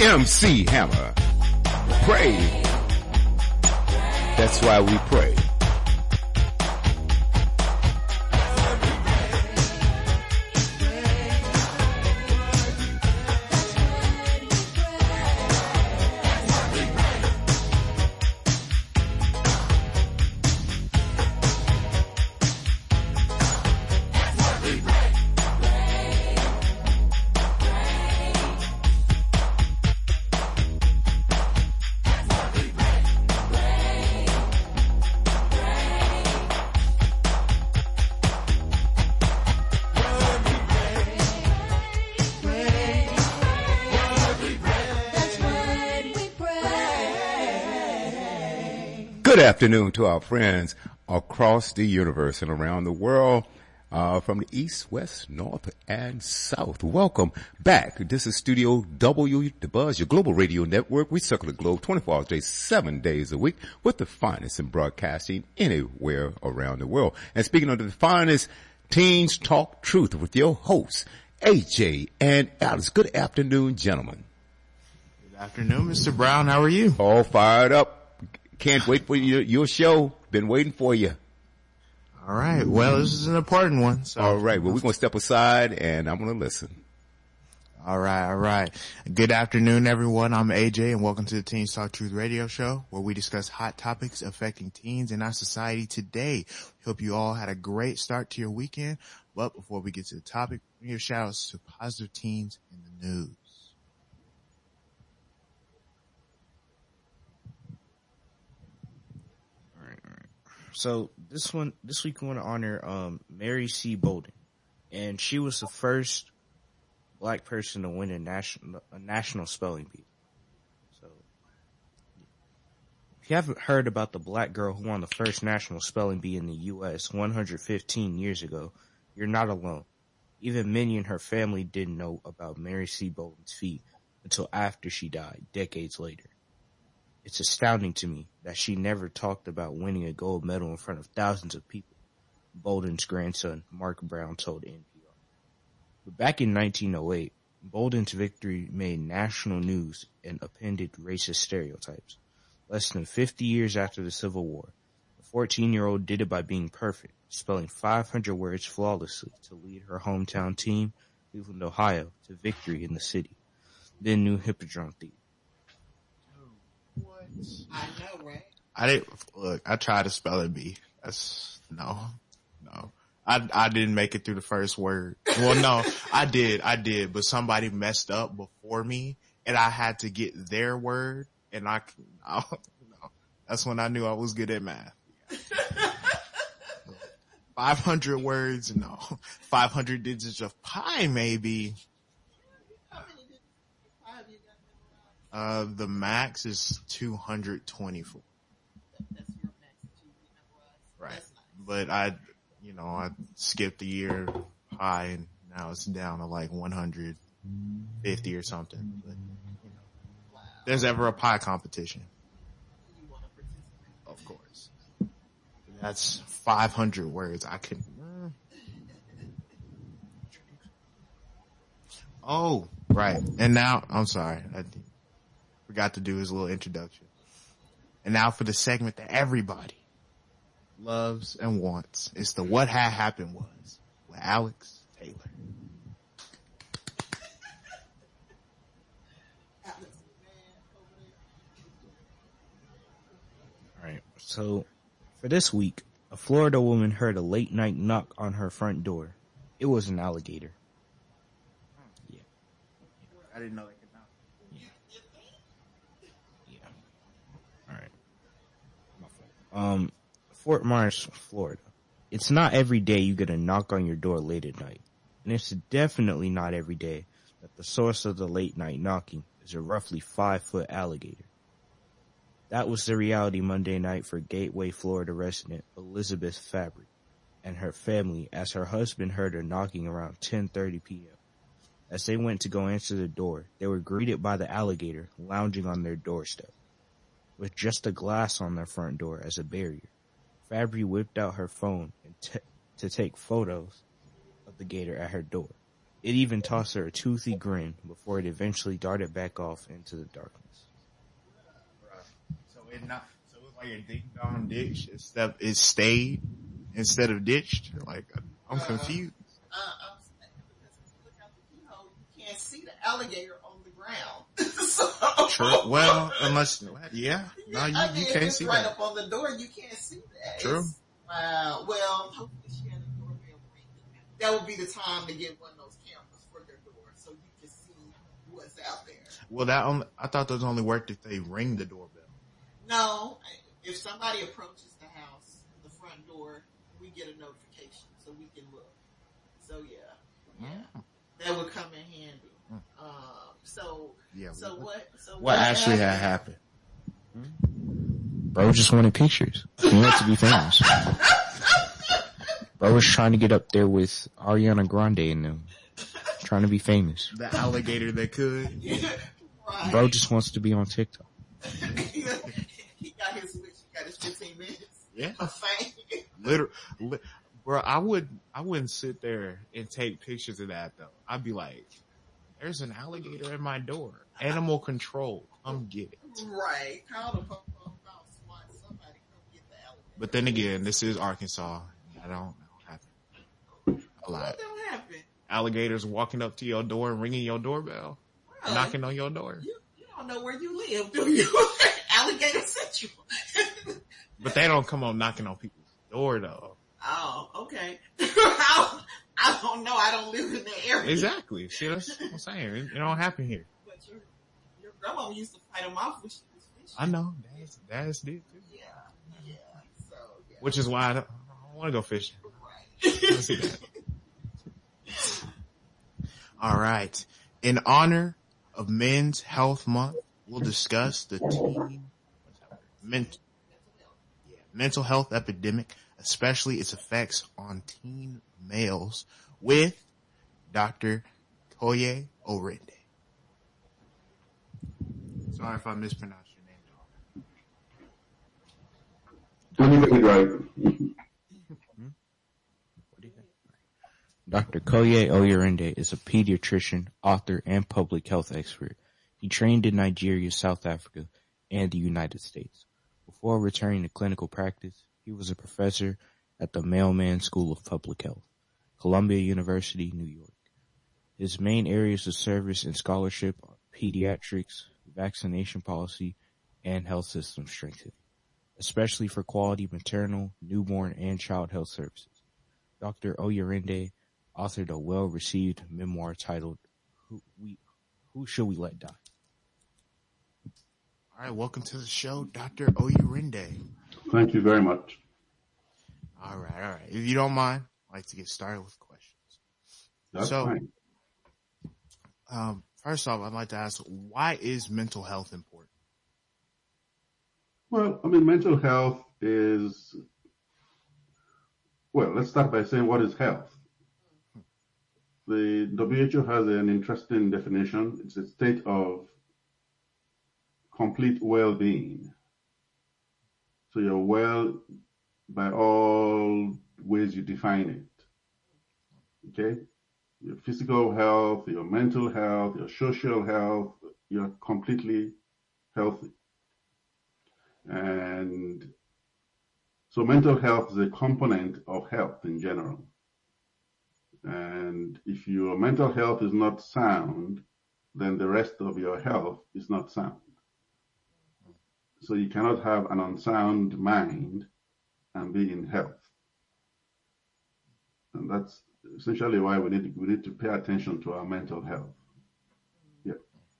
MC Hammer. Pray. That's why we pray. Good afternoon to our friends across the universe and around the world, from the east, west, north, and south. Welcome back. This is Studio W, The Buzz, your global radio network. We circle the globe 24 hours a day, 7 days a week with the finest in broadcasting anywhere around the world. And speaking of the finest, Teens Talk Truth with your hosts, AJ and Alice. Good afternoon, gentlemen. Good afternoon, Mr. Brown. How are you? All fired up. Can't wait for your show. Been waiting for you. All right. Well, this is an important one. So. All right. Well, we're going to step aside and I'm going to listen. All right. All right. Good afternoon, everyone. I'm AJ and welcome to the Teens Talk Truth radio show where we discuss hot topics affecting teens in our society today. Hope you all had a great start to your weekend. But before we get to the topic, we give shout outs to positive teens in the news. So this week we want to honor Mary C. Bolden, and she was the first black person to win a national spelling bee. So if you haven't heard about the black girl who won the first national spelling bee in the U.S. 115 years ago, you're not alone. Even Minnie and her family didn't know about Mary C. Bolden's feat until after she died, decades later. It's astounding to me that she never talked about winning a gold medal in front of thousands of people, Bolden's grandson, Mark Brown, told NPR. But back in 1908, Bolden's victory made national news and upended racist stereotypes. Less than 50 years after the Civil War, the 14-year-old did it by being perfect, spelling 500 words flawlessly to lead her hometown team, Cleveland, Ohio, to victory in the city, then New Hippodrome Theater. I know, right? I tried to spell it B. No. I didn't make it through the first word. Well, no, I did, but somebody messed up before me and I had to get their word and no. That's when I knew I was good at math. 500 words, no. 500 digits of pi, maybe. The max is 224. That's your max that you memorize. Right. Nice. But I skipped a year high and now it's down to like 150 or something. But, Wow. there's ever a pie competition. You want to participate? Of course. That's 500 words. I could. Oh, right. And now, I'm sorry. I forgot to do his little introduction. And now for the segment that everybody loves and wants. It's the What Had Happened Was with Alex Taylor. All right. So for this week, a Florida woman heard a late night knock on her front door. It was an alligator. Yeah. I didn't know that. Fort Myers, Florida. It's not every day you get a knock on your door late at night. And it's definitely not every day that the source of the late night knocking is a roughly 5-foot alligator. That was the reality Monday night for Gateway, Florida resident Elizabeth Fabry and her family as her husband heard her knocking around 10:30 p.m. As they went to go answer the door, they were greeted by the alligator lounging on their doorstep. With just a glass on their front door as a barrier, Fabry whipped out her phone and to take photos of the gator at her door. It even tossed her a toothy grin before it eventually darted back off into the darkness. So it was like a ding dong ditch. It stayed instead of ditched. Like I'm confused. I'm saying because when you look out the keyhole, you can't see the alligator on the ground. So, True. Well, unless yeah, no, you if can't it's see right that. up on the door, you can't see that. True. Wow. Well, hopefully she had a doorbell ring. That would be the time to get one of those cameras for their door, so you can see what's out there. Well, I thought those only worked if they ring the doorbell. No, if somebody approaches the house, the front door, we get a notification so we can look. So yeah, that would come in handy. So what actually had happened? Bro just wanted pictures. He wanted to be famous. Bro was trying to get up there with Ariana Grande and them, trying to be famous. The alligator that could. Right. Bro just wants to be on TikTok. He got his wish. He got his 15 minutes. Yeah. Of fame. Literally, bro, I wouldn't sit there and take pictures of that though. I'd be like, there's an alligator at my door. Animal control. Come get it. Right. Call the po about SWAT. Somebody come get the alligator. But then again, this is Arkansas. I don't happen a lot. What don't happen? Alligators walking up to your door and ringing your doorbell, Well, knocking on your door. You don't know where you live, do you? Alligator Central. But they don't come on knocking on people's door though. Oh, okay. I don't know. I don't live in the area. Exactly. See, that's what I'm saying. It don't happen here. But your grandma used to fight them off when she was fishing. I know. Dad's did too. Yeah. So, yeah. Which is why I don't want to go fishing. Right. Let's see that. All right. In honor of Men's Health Month, we'll discuss the mental health epidemic, especially its effects on teen males, with Dr. Koye Orinde. Sorry if I mispronounced your name, You got it right. Dr. Koye Oyerinde is a pediatrician, author, and public health expert. He trained in Nigeria, South Africa, and the United States. Before returning to clinical practice, he was a professor at the Mailman School of Public Health, Columbia University, New York. His main areas of service and scholarship are pediatrics, vaccination policy, and health system strengthening, especially for quality maternal, newborn, and child health services. Dr. Oyerinde authored a well-received memoir titled Who Should We Let Die? All right, welcome to the show, Dr. Oyerinde. Thank you very much. All right. If you don't mind, I'd like to get started with questions. That's fine. First off, I'd like to ask, why is mental health important? Well, I mean, mental health is, well, let's start by saying what is health. The WHO has an interesting definition. It's a state of complete well-being. So you're well by all ways you define it. Okay? Your physical health, your mental health, your social health, you're completely healthy. And so mental health is a component of health in general. And if your mental health is not sound, then the rest of your health is not sound. So you cannot have an unsound mind and be in health. And that's essentially why we need to pay attention to our mental health. Yeah.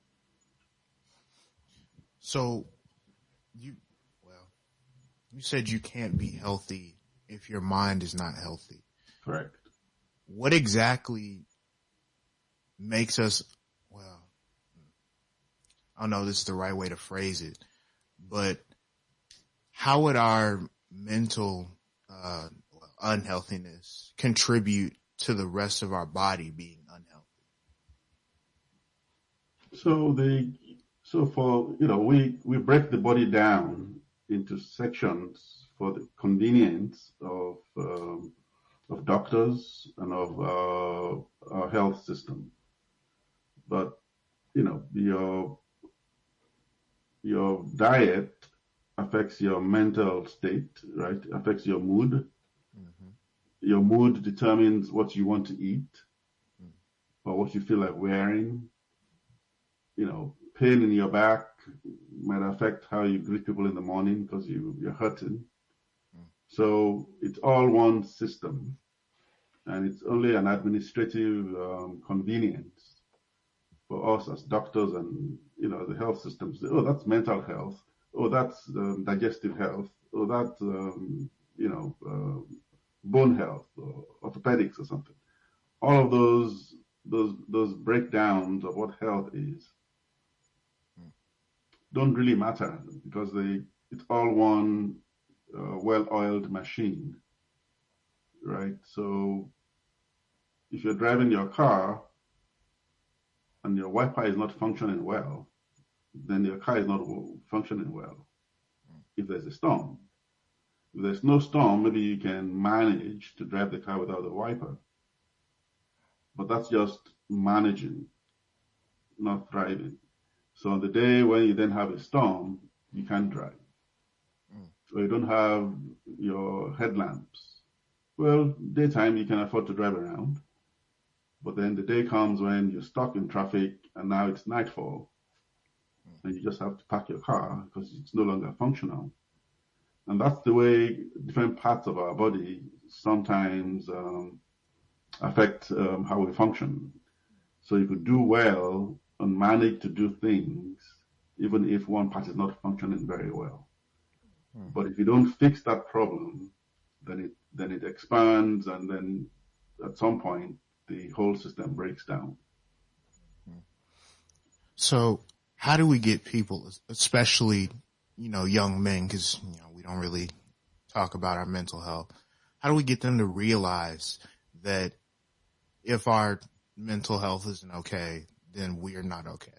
So you said you can't be healthy if your mind is not healthy. Correct. What exactly makes us, well, I don't know if this is the right way to phrase it, but how would our mental unhealthiness contribute to the rest of our body being unhealthy? We break the body down into sections for the convenience of of doctors and of our health system. But your diet affects your mental state, right? Affects your mood. Mm-hmm. Your mood determines what you want to eat or what you feel like wearing. Pain in your back might affect how you greet people in the morning because you're hurting. So it's all one system, and it's only an administrative convenience for us as doctors and the health systems. Oh, that's mental health. Oh, that's digestive health. Oh, that's bone health or orthopedics or something. All of those breakdowns of what health is don't really matter because it's all one well-oiled machine, right? So if you're driving your car and your Wi-Fi is not functioning well, then your car is not functioning well. If there's a storm, if there's no storm, maybe you can manage to drive the car without a wiper. But that's just managing, not driving. So on the day when you then have a storm, you can't drive. Or you don't have your headlamps. Well, daytime you can afford to drive around. But then the day comes when you're stuck in traffic and now it's nightfall. And you just have to park your car because it's no longer functional. And that's the way different parts of our body sometimes affect how we function. So you could do well and manage to do things even if one part is not functioning very well. But if you don't fix that problem, then it expands, and then at some point the whole system breaks down. So how do we get people, especially, young men, because, we don't really talk about our mental health. How do we get them to realize that if our mental health isn't okay, then we are not okay?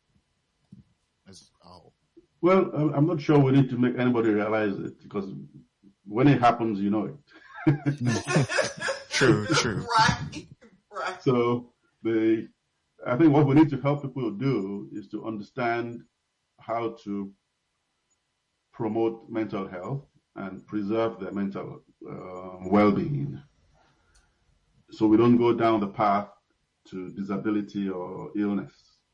Well, I'm not sure we need to make anybody realize it, because when it happens, you know it. True. Right. So I think what we need to help people do is to understand how to promote mental health and preserve their mental well-being, so we don't go down the path to disability or illness.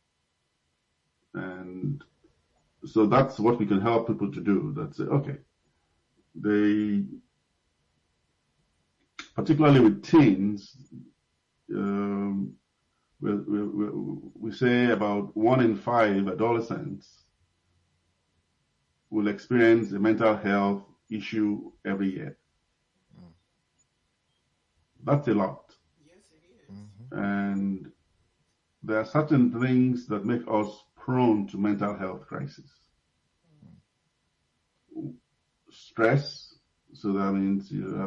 And so that's what we can help people to do. That's it. Okay. Particularly with teens, we say about 1 in 5 adolescents will experience a mental health issue every year. That's a lot. Yes, it is. And there are certain things that make us prone to mental health crisis. Stress, so that means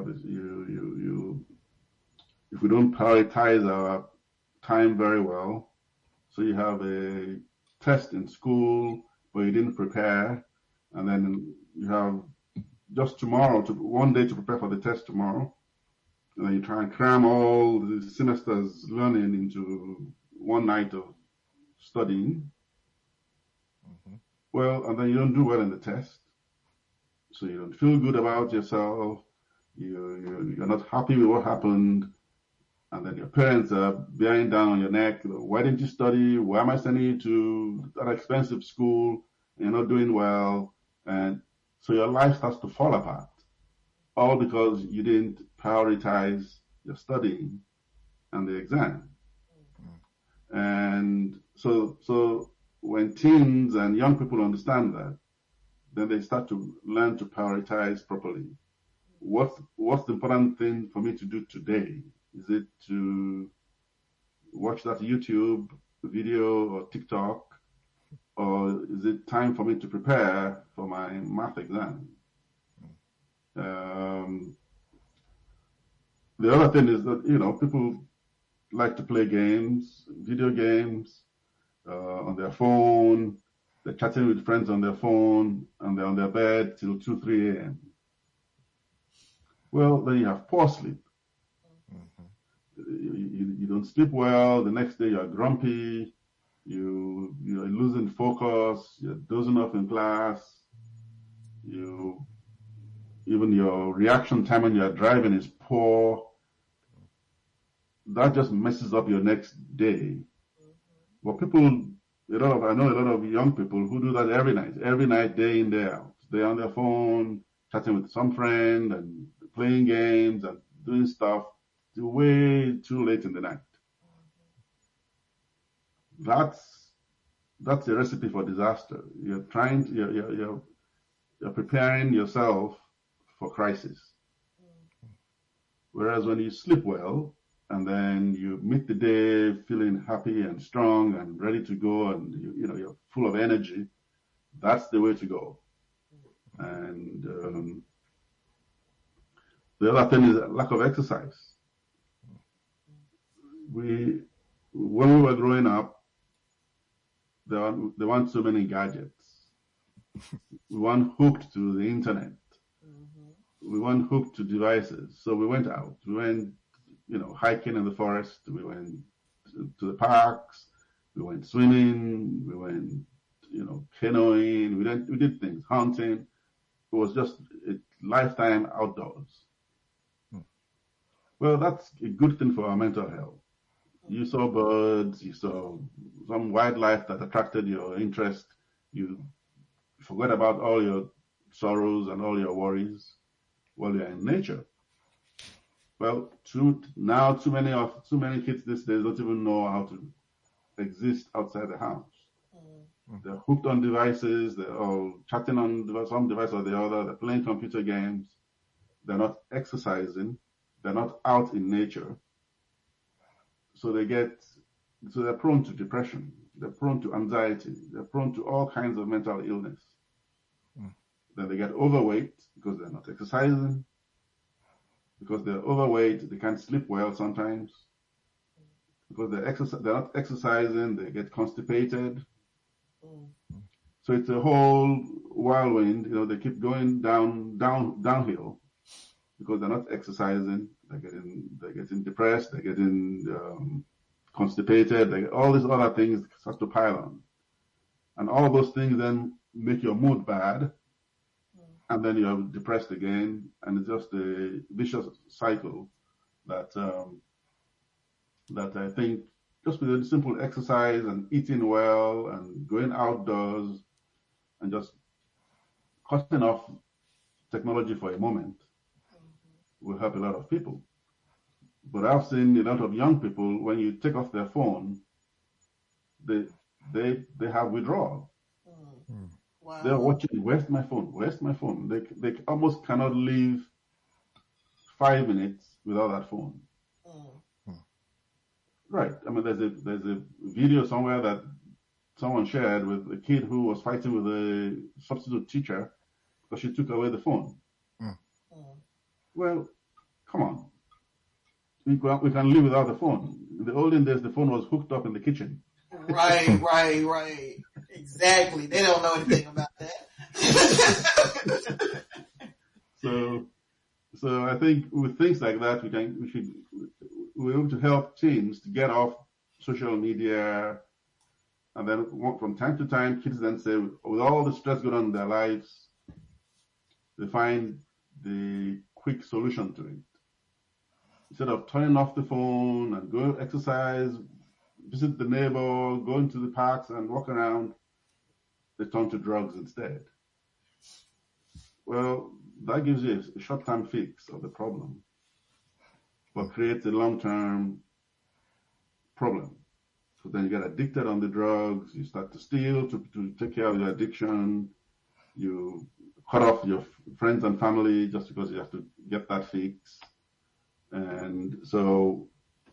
if we don't prioritize our time very well, so you have a test in school, but you didn't prepare, and then you have just one day to prepare for the test tomorrow, and then you try and cram all the semester's learning into one night of studying. Well, and then you don't do well in the test, so you don't feel good about yourself. You're not happy with what happened, and then your parents are bearing down on your neck. Why didn't you study? Why am I sending you to that expensive school? And you're not doing well, and so your life starts to fall apart, all because you didn't prioritize your studying and the exam. And so when teens and young people understand that, then they start to learn to prioritize properly. What's the important thing for me to do today? Is it to watch that YouTube video or TikTok, or is it time for me to prepare for my math exam? The other thing is that, people like to play games, video games, on their phone. They're chatting with friends on their phone, and they're on their bed till 2, 3 a.m. Well, then you have poor sleep. You don't sleep well. The next day you're grumpy. You're losing focus. You're dozing off in class. Even your reaction time when you're driving is poor. That just messes up your next day. But I know a lot of young people who do that every night, day in, day out. They're on their phone, chatting with some friend and playing games and doing stuff till way too late in the night. That's a recipe for disaster. You're preparing yourself for crisis. Whereas when you sleep well, and then you meet the day feeling happy and strong and ready to go, and you're full of energy, that's the way to go. And the other thing is lack of exercise. When we were growing up, there weren't so many gadgets. We weren't hooked to the internet. We weren't hooked to devices. So we went out. We went, hiking in the forest. We went to the parks. We went swimming. We went, canoeing. We did things, hunting. It was just a lifetime outdoors. Well, that's a good thing for our mental health. You saw birds. You saw some wildlife that attracted your interest. You forgot about all your sorrows and all your worries while you're in nature. Well, too many kids these days don't even know how to exist outside the house. They're hooked on devices. They're all chatting on some device or the other. They're playing computer games. They're not exercising. They're not out in nature. So they're prone to depression. They're prone to anxiety. They're prone to all kinds of mental illness. Then they get overweight because they're not exercising. Because they're overweight, they can't sleep well sometimes. Because they're not exercising, they get constipated. So it's a whole whirlwind. They keep going downhill because they're not exercising. They're getting depressed. They're getting constipated. All these other things start to pile on, and all those things then make your mood bad. And then you're depressed again, and it's just a vicious cycle that I think just with a simple exercise and eating well and going outdoors and just cutting off technology for a moment will help a lot of people. But I've seen a lot of young people, when you take off their phone, they have withdrawal. Wow. They're watching, where's my phone? They almost cannot live 5 minutes without that phone. Right. I mean, there's a video somewhere that someone shared with a kid who was fighting with a substitute teacher because she took away the phone. Well, come on. We can live without the phone. In the olden days, the phone was hooked up in the kitchen. Right. Exactly. They don't know anything about that. So I think with things like that, we're able to help teens to get off social media, and then from time to time, kids then say, with all the stress going on in their lives, they find the quick solution to it. Instead of turning off the phone and go exercise, visit the neighbor, go into the parks and walk around, they turn to drugs instead. Well, that gives you a short-term fix of the problem, but creates a long-term problem. So then you get addicted on the drugs, you start to steal to take care of your addiction, you cut off your friends and family just because you have to get that fix. And so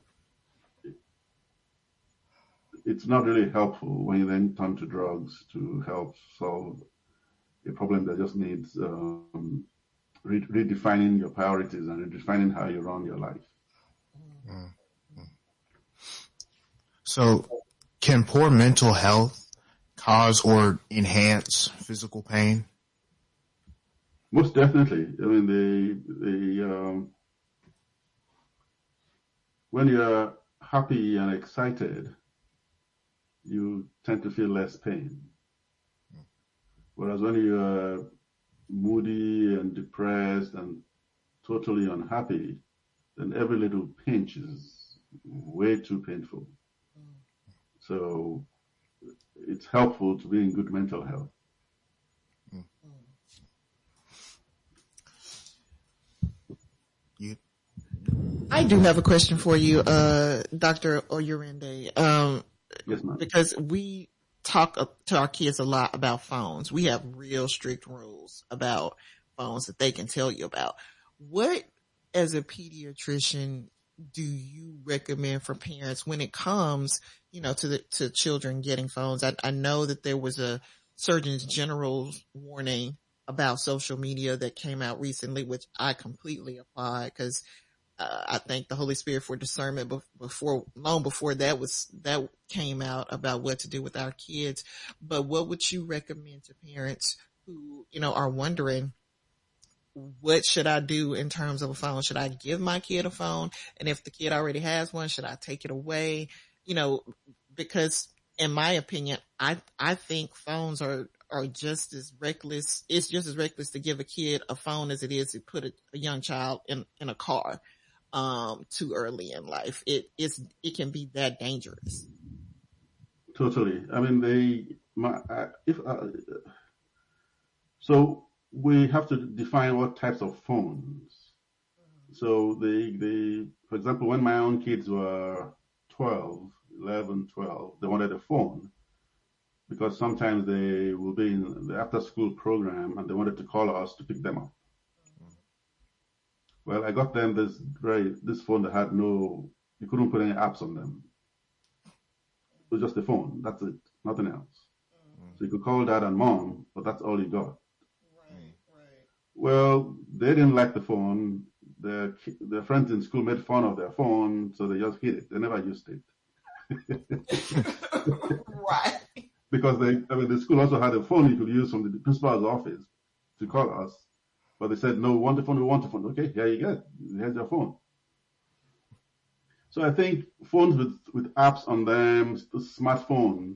it's not really helpful when you then turn to drugs to help solve a problem that just needs redefining your priorities and redefining how you run your life. So can poor mental health cause or enhance physical pain? Most definitely. I mean, when you're happy and excited, you tend to feel less pain. Whereas when you're moody and depressed and totally unhappy, then every little pinch is way too painful. So it's helpful to be in good mental health. I do have a question for you, Dr. Oyurinde. Yes, ma'am. Because we talk to our kids a lot about phones. We have real strict rules about phones that they can tell you about. What, as a pediatrician, do you recommend for parents when it comes, to children getting phones? I know that there was a Surgeon General's warning about social media that came out recently, which I completely applaud, because I thank the Holy Spirit for discernment long before that came out about what to do with our kids. But what would you recommend to parents who, are wondering, what should I do in terms of a phone? Should I give my kid a phone? And if the kid already has one, should I take it away? Because in my opinion, I think phones are just as reckless. It's just as reckless to give a kid a phone as it is to put a young child in a car too early in life. It can be that dangerous. Totally. I mean, so we have to define what types of phones. So for example, when my own kids were 11, 12, they wanted a phone because sometimes they will be in the after school program and they wanted to call us to pick them up. Well, I got them this phone that had you couldn't put any apps on them. It was just a phone. That's it. Nothing else. So you could call dad and mom, but that's all you got. Right. Well, they didn't like the phone. Their friends in school made fun of their phone, so they just hid it. They never used it. Right. Because the school also had a phone you could use from the principal's office to call us. But they said, no, we want a phone. Okay, here you go. Here's your phone. So I think phones with apps on them, smartphones,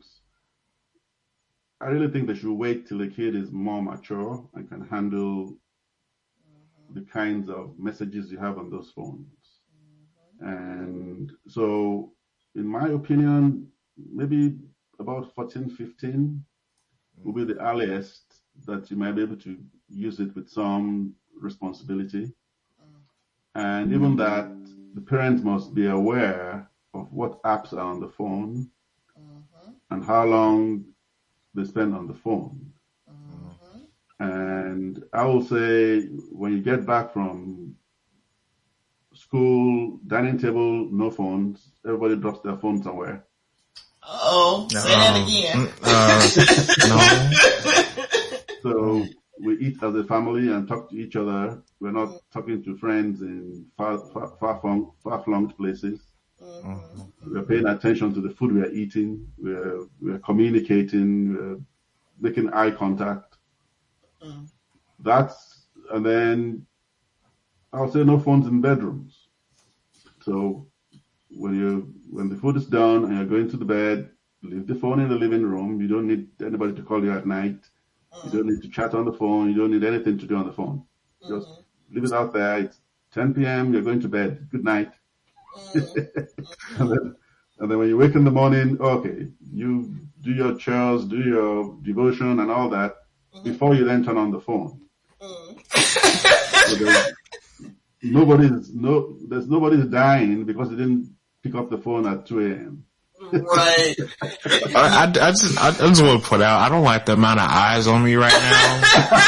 I really think they should wait till the kid is more mature and can handle the kinds of messages you have on those phones. And so, in my opinion, maybe about 14, 15 will be the earliest that you might be able to use it with some responsibility. And even that, the parents must be aware of what apps are on the phone and how long they spend on the phone. And I will say, when you get back from school, dining table, no phones, everybody drops their phone somewhere. Oh, say that again. So we eat as a family and talk to each other. We're not talking to friends in far-flung places. We're paying attention to the food we're eating. We're communicating. We're making eye contact. And then I'll say no phones in bedrooms. So when the food is done and you're going to the bed, leave the phone in the living room. You don't need anybody to call you at night. You don't need to chat on the phone. You don't need anything to do on the phone. Just leave it out there. It's 10 p.m. You're going to bed. Good night. and then when you wake in the morning, okay, you do your chores, do your devotion and all that before you then turn on the phone. So there's nobody's dying because they didn't pick up the phone at 2 a.m. Right. I just want to put out, I don't like the amount of eyes on me right now.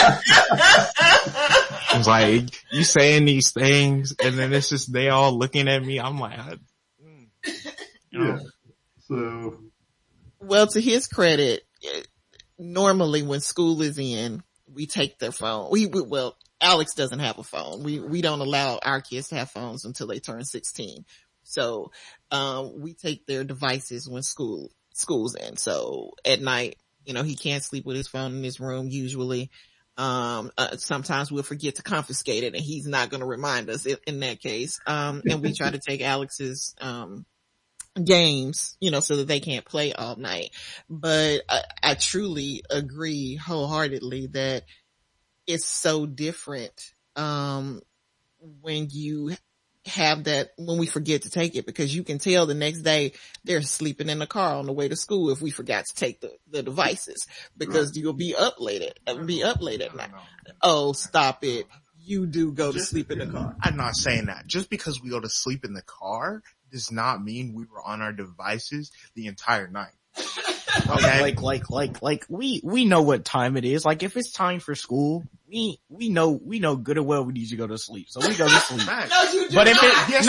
It's like, you saying these things and then it's just they all looking at me. I'm like, yeah. So. Well, to his credit, normally when school is in, we take their phone. Well, Alex doesn't have a phone. We don't allow our kids to have phones until they turn 16. So, we take their devices when school's in. So at night, he can't sleep with his phone in his room usually. Sometimes we'll forget to confiscate it and he's not going to remind us in that case. And we try to take Alex's, games, so that they can't play all night. But I truly agree wholeheartedly that it's so different, when you have that, when we forget to take it, because you can tell the next day they're sleeping in the car on the way to school if we forgot to take the devices, because you'll be up late at night. Oh, stop it. You do go to sleep in the car. I'm not saying that. Just because we go to sleep in the car does not mean we were on our devices the entire night. Okay. Like we know what time it is. Like if it's time for school, we know good and well we need to go to sleep. So we go to sleep. But if it,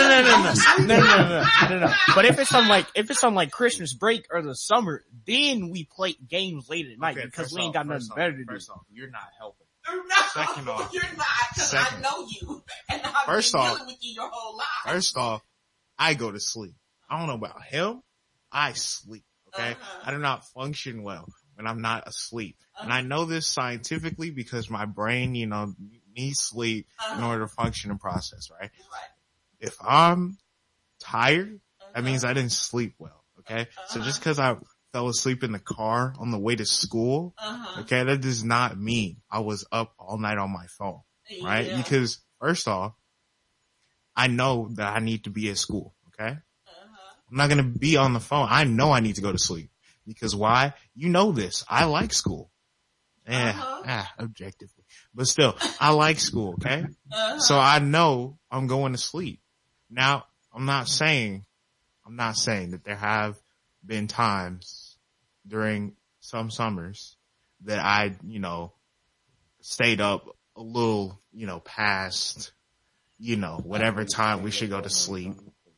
no. But if it's on like Christmas break or the summer, then we play games late at night because we ain't got nothing better to do. First off, you're not helping. No, Second off, you're not, because I know you, and I've been dealing with you your whole life. First off, I go to sleep. I don't know about him. I sleep. Okay. I do not function well when I'm not asleep. And I know this scientifically because my brain, needs sleep in order to function and process, right? If I'm tired, that means I didn't sleep well. Okay. So just because I fell asleep in the car on the way to school, okay, that does not mean I was up all night on my phone, right? Yeah. Because first off, I know that I need to be at school, okay? I'm not going to be on the phone. I know I need to go to sleep. Because why? You know this. I like school. Objectively. But still, I like school, okay? So I know I'm going to sleep. Now, I'm not saying that there have been times during some summers that I, stayed up a little, past, whatever time we should go to sleep.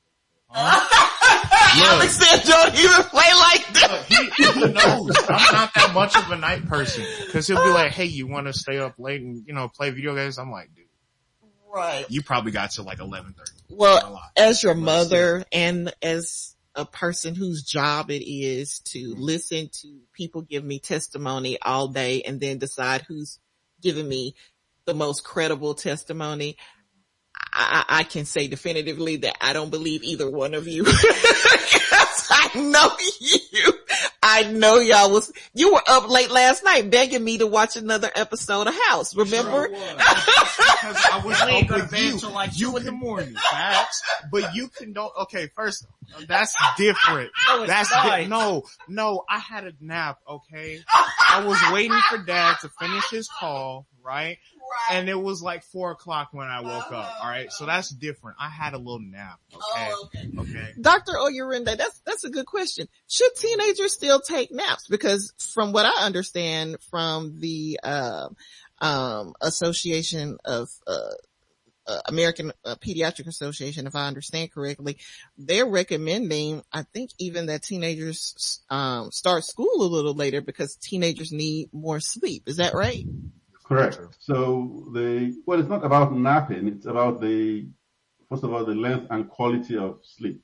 Alex said don't even play like that. He knows I'm not that much of a night person, because he'll be like, hey, you want to stay up late and, play video games? I'm like, dude. Right. You probably got to like 11:30. Well, as your mother and as a person whose job it is to listen to people give me testimony all day and then decide who's giving me the most credible testimony, I can say definitively that I don't believe either one of you. I know you. I know you were up late last night begging me to watch another episode of House, remember? Sure because I was up with you. Till like 2 in the morning. Facts. But you okay, first, that's different. No, I had a nap, okay? I was waiting for Dad to finish his call, right? And it was like 4:00 when I woke up. All right. So that's different. I had a little nap. Okay. Okay. Dr. Oyurinde, that's a good question. Should teenagers still take naps? Because from what I understand from the, Association of, American Pediatric Association, if I understand correctly, they're recommending, I think even that teenagers, start school a little later because teenagers need more sleep. Is that right? Correct. So it's not about napping. It's about first of all, the length and quality of sleep.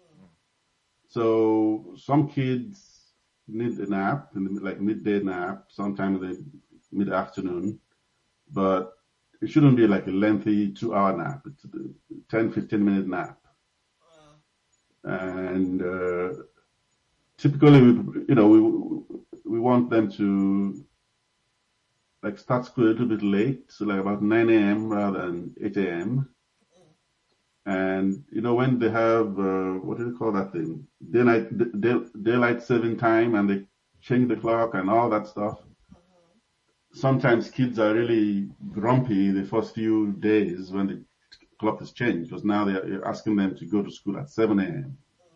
So some kids need a nap, like midday nap, sometime in the mid-afternoon, but it shouldn't be like a lengthy 2-hour nap. It's a 10, 15-minute nap. And, typically, we want them to like start school a little bit late, so like about 9 a.m. rather than 8 a.m. And, when they have, what do they call that thing? Daylight saving time, and they change the clock and all that stuff. Sometimes kids are really grumpy the first few days when the clock is changed, because now you're asking them to go to school at 7 a.m.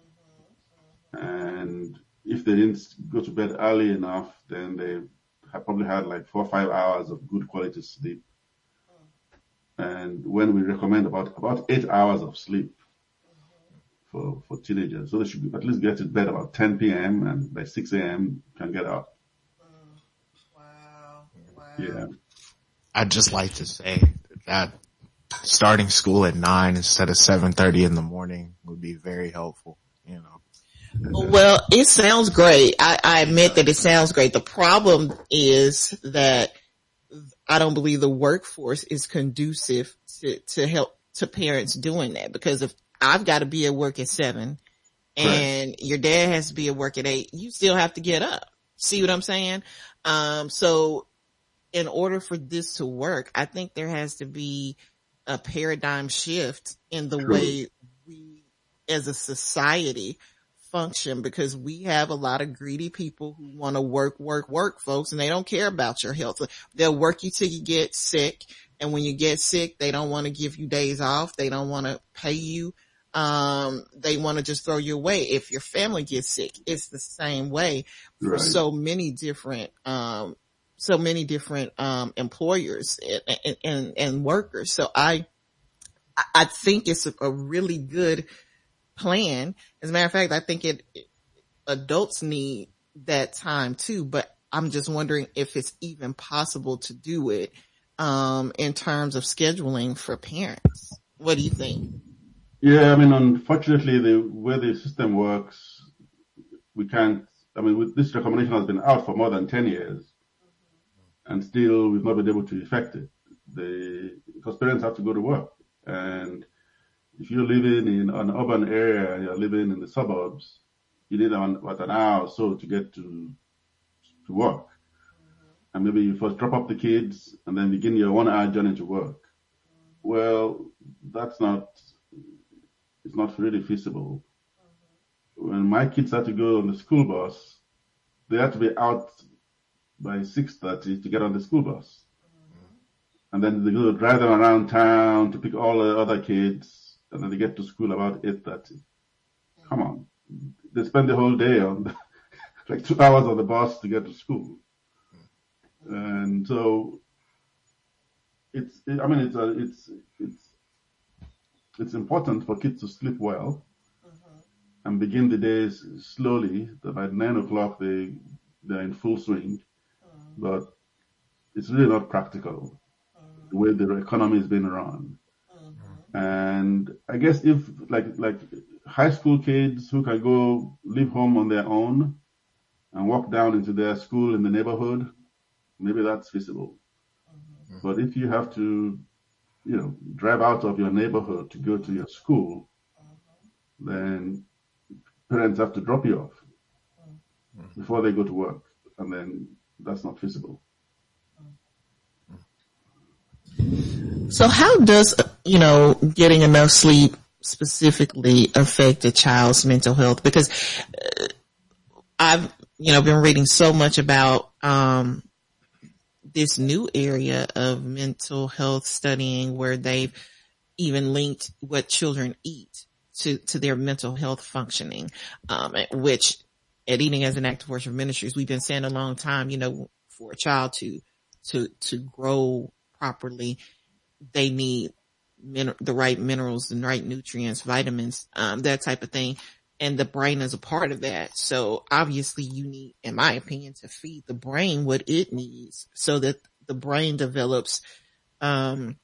And if they didn't go to bed early enough, then they probably had like 4 or 5 hours of good quality sleep. And when we recommend about 8 hours of sleep for teenagers, so they should at least get to bed about 10 p.m. and by 6 a.m. can get up. Wow. Yeah. I'd just like to say that starting school at 9 instead of 7:30 in the morning would be very helpful, Well, it sounds great. I admit that it sounds great. The problem is that I don't believe the workforce is conducive to help to parents doing that, because if I've got to be at work at 7 and your dad has to be at work at 8, you still have to get up. See what I'm saying? So in order for this to work, I think there has to be a paradigm shift in the way we as a society function, because we have a lot of greedy people who want to work, folks, and they don't care about your health. They'll work you till you get sick. And when you get sick, they don't want to give you days off. They don't want to pay you. They want to just throw you away. If your family gets sick, it's the same way for so many different employers and workers. So I think it's a really good plan. As a matter of fact, I think adults need that time too, but I'm just wondering if it's even possible to do it, in terms of scheduling for parents. What do you think? Yeah, I mean, unfortunately, the way the system works, we can't, I mean, this recommendation has been out for more than 10 years, and still we've not been able to effect it. Because parents have to go to work. And if you're living in an urban area and you're living in the suburbs, you need about an hour or so to get to work. And maybe you first drop off the kids and then begin your 1-hour journey to work. Well, it's not really feasible. When my kids had to go on the school bus, they had to be out by 6:30 to get on the school bus. And then they go drive them around town to pick all the other kids, and then they get to school about 8:30. Come on. They spend the whole day on like 2 hours on the bus to get to school. And so it's important for kids to sleep well and begin the days slowly, that by 9 o'clock they're in full swing. But it's really not practical the way the economy is being run. And I guess if like high school kids who can go live home on their own and walk down into their school in the neighborhood, maybe that's feasible. But if you have to, drive out of your neighborhood to go to your school, then parents have to drop you off before they go to work. And then that's not feasible. So how does, getting enough sleep specifically affect a child's mental health? Because I've, been reading so much about, this new area of mental health studying, where they've even linked what children eat to their mental health functioning, which at Eating as an Act of Worship Ministries, we've been saying a long time, for a child to grow properly, they need the right minerals and right nutrients, vitamins, that type of thing. And the brain is a part of that. So obviously you need, in my opinion, to feed the brain what it needs so that the brain develops the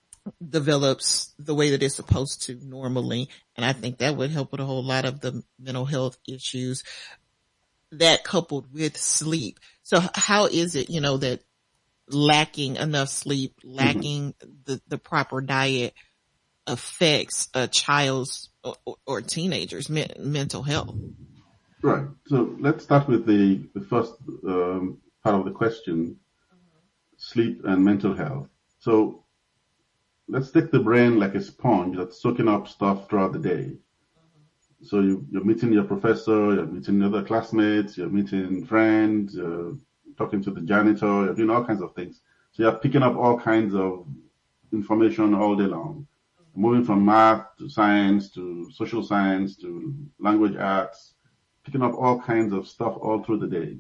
way that it's supposed to normally. And I think that would help with a whole lot of the mental health issues, that coupled with sleep. So how is it, that lacking enough sleep, lacking the proper diet affects a child's or teenagers' mental health? Right. So let's start with the first part of the question, sleep and mental health. So let's take the brain like a sponge that's soaking up stuff throughout the day. So you're meeting your professor, you're meeting other classmates, you're meeting friends, you're talking to the janitor, you're doing all kinds of things. So you're picking up all kinds of information all day long, moving from math to science to social science to language arts, picking up all kinds of stuff all through the day.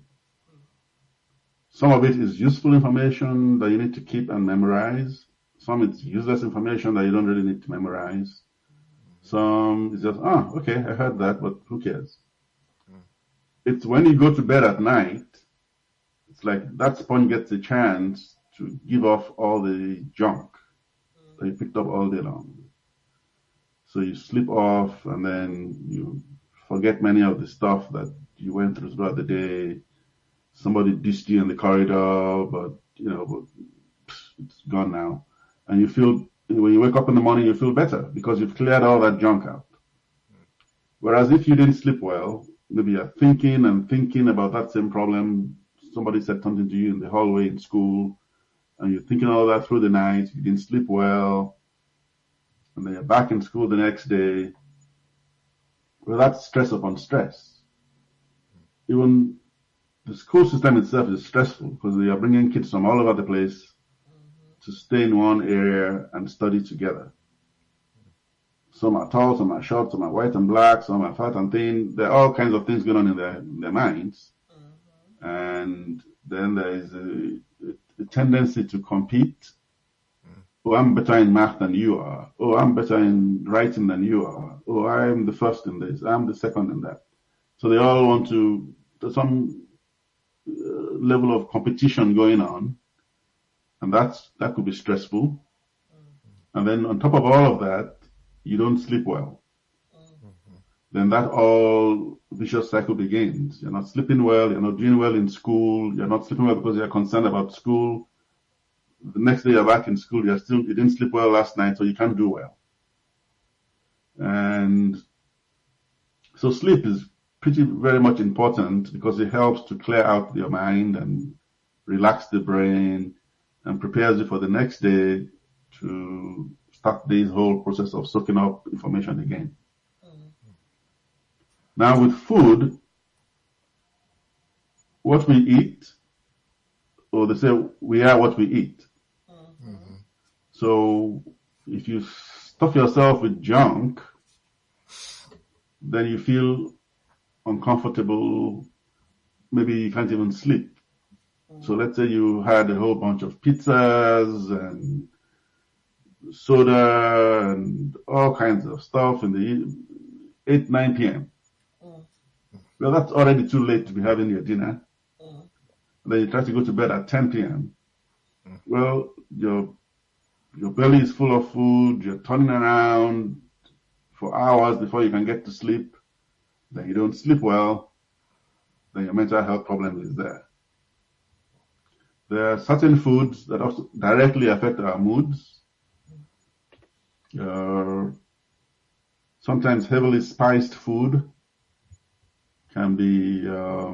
Some of it is useful information that you need to keep and memorize. Some it's useless information that you don't really need to memorize. Some is just, okay, I heard that, but who cares? It's when you go to bed at night, it's like that sponge gets a chance to give off all the junk that you picked up all day long. So you sleep off, and then you forget many of the stuff that you went through throughout the day. Somebody dissed you in the corridor, but it's gone now. And you feel, when you wake up in the morning, you feel better because you've cleared all that junk out. Whereas if you didn't sleep well, maybe you're thinking and thinking about that same problem. Somebody said something to you in the hallway in school, and you're thinking all that through the night. You didn't sleep well, and then you're back in school the next day. Well, that's stress upon stress. Even the school system itself is stressful because they are bringing kids from all over the place to stay in one area and study together. Some are tall, some are short, some are white and black, some are fat and thin. There are all kinds of things going on in their minds. And then there is a tendency to compete. Oh, I'm better in math than you are. Oh, I'm better in writing than you are. Oh, I'm the first in this. I'm the second in that. So they all want to, there's some level of competition going on. And that could be stressful. And then on top of all of that, you don't sleep well. Then that all vicious cycle begins. You're not sleeping well. You're not doing well in school. You're not sleeping well because you're concerned about school. The next day you're back in school. You didn't sleep well last night, so you can't do well. And so sleep is very much important because it helps to clear out your mind and relax the brain and prepares you for the next day to start this whole process of soaking up information again. Now with food, what we eat, or they say we are what we eat. So if you stuff yourself with junk, then you feel uncomfortable. Maybe you can't even sleep. So let's say you had a whole bunch of pizzas and soda and all kinds of stuff in the 8, 9 p.m. Well, that's already too late to be having your dinner. Then you try to go to bed at 10 p.m. Well, your belly is full of food. You're turning around for hours before you can get to sleep. Then you don't sleep well. Then your mental health problem is there. There are certain foods that also directly affect our moods. Sometimes heavily spiced food can be,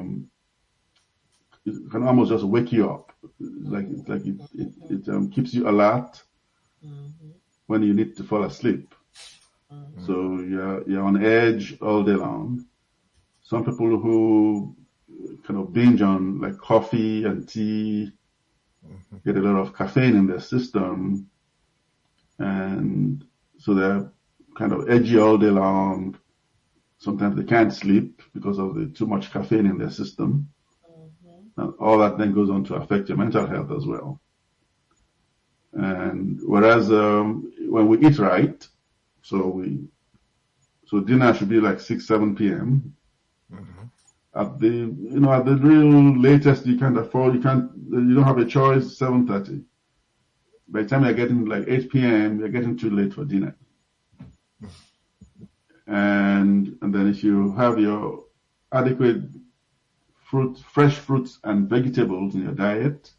it can almost just wake you up. It keeps you alert when you need to fall asleep. So you're on edge all day long. Some people who kind of binge on like coffee and tea get a lot of caffeine in their system, and so they're kind of edgy all day long. Sometimes they can't sleep because of the too much caffeine in their system. And all that then goes on to affect your mental health as well. And whereas when we eat right, so dinner should be like 6, 7 p.m. At the real latest you can't afford, you don't have a choice, 7:30. By the time you're getting like 8 p.m., you're getting too late for dinner. And then if you have your adequate fresh fruits and vegetables in your diet,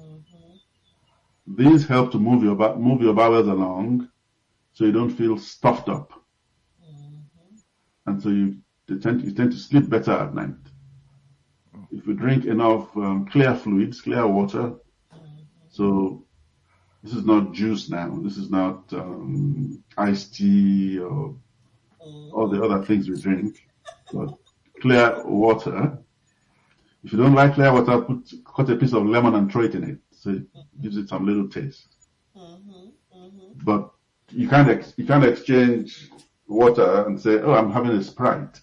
these help to move your bowels along so you don't feel stuffed up. And so you tend to sleep better at night. If you drink enough clear fluids, clear water, so this is not juice now, this is not iced tea or all the other things we drink, but clear water. If you don't like clear water, cut a piece of lemon and throw it in it, so it gives it some little taste. But you can't exchange water and say, "Oh, I'm having a Sprite."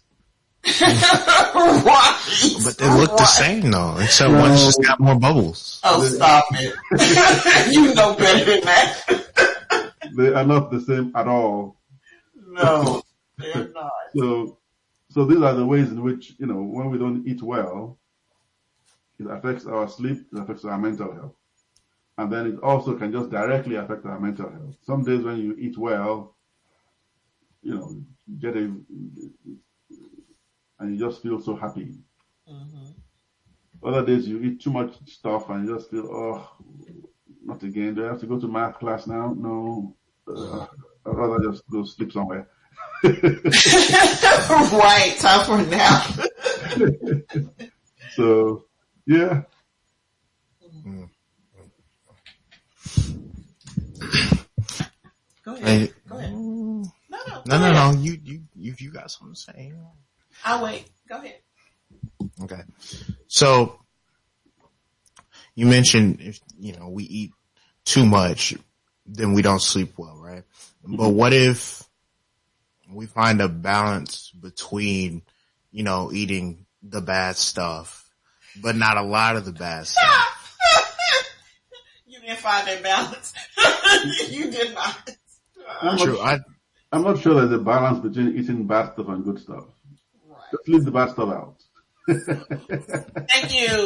Right. But they look the same though, except one's just got more bubbles. Oh, stop it. You know better than that. They are not the same at all. No, they're not. So these are the ways in which, when we don't eat well, it affects our sleep, it affects our mental health. And then it also can just directly affect our mental health. Some days when you eat well, you get and you just feel so happy. Other days you eat too much stuff and you just feel, not again. Do I have to go to math class now? No. I'd rather just go sleep somewhere. Right, time for a nap. So, yeah. Go ahead. Go ahead. No. You got something to say? I'll wait. Go ahead. Okay. So you mentioned if we eat too much, then we don't sleep well, right? But what if we find a balance between eating the bad stuff, but not a lot of the bad stuff? You didn't find that balance. You did not. I'm not sure there's a balance between eating bad stuff and good stuff. Right. Just leave the bad stuff out. Thank you.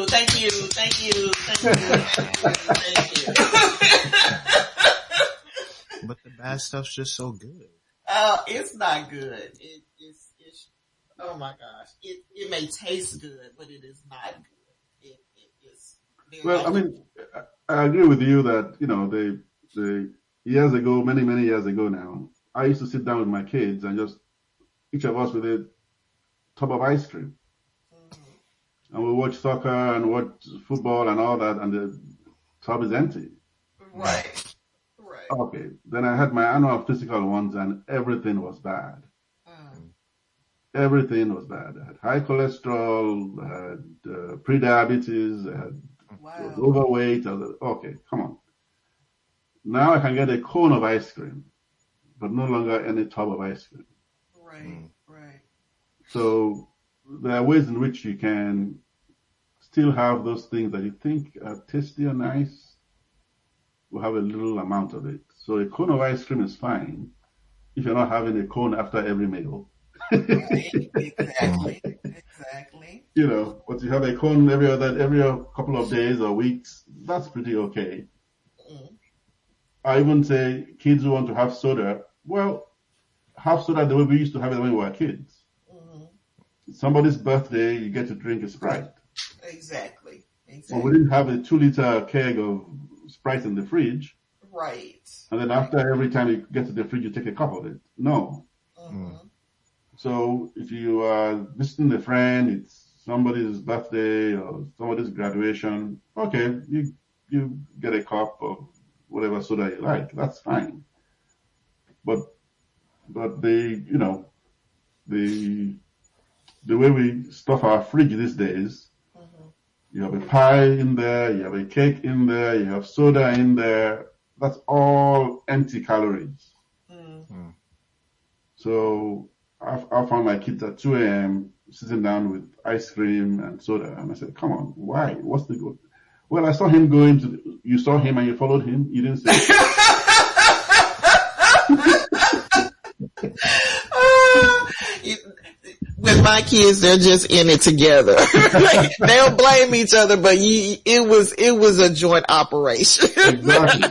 But the bad stuff's just so good. It's not good. It's oh my gosh. It may taste good, but it is not good. It is very Well, I mean, I agree with you that, the years ago, many years ago now, I used to sit down with my kids and just, each of us with a tub of ice cream. Mm-hmm. And we watch soccer and watch football and all that, and the tub is empty. Right. Okay. Then I had my annual physical ones and everything was bad. Everything was bad. I had high cholesterol, I had pre-diabetes, I was overweight. I was like, okay, come on. Now I can get a cone of ice cream, but no longer any tub of ice cream. Right. So there are ways in which you can still have those things that you think are tasty or nice. We'll have a little amount of it. So a cone of ice cream is fine if you're not having a cone after every meal. Right. Exactly. But you have a cone every couple of days or weeks, that's pretty okay. I even say kids who want to have soda, well, have soda the way we used to have it when we were kids. Somebody's birthday, you get to drink a Sprite. Exactly. Well, we didn't have a 2-liter keg of Sprite in the fridge. Right. And then after every time you get to the fridge, you take a cup of it. No. So if you are visiting a friend, it's somebody's birthday or somebody's graduation, okay, you get a cup of whatever soda you like. That's fine. But the way we stuff our fridge these days, you have a pie in there, you have a cake in there, you have soda in there. That's all empty calories. So I found my kids at 2 a.m. sitting down with ice cream and soda. And I said, come on, why? What's the good? Well, I saw him you saw him and you followed him. You didn't say. With my kids, they're just in it together. They'll blame each other, but it was a joint operation. Exactly.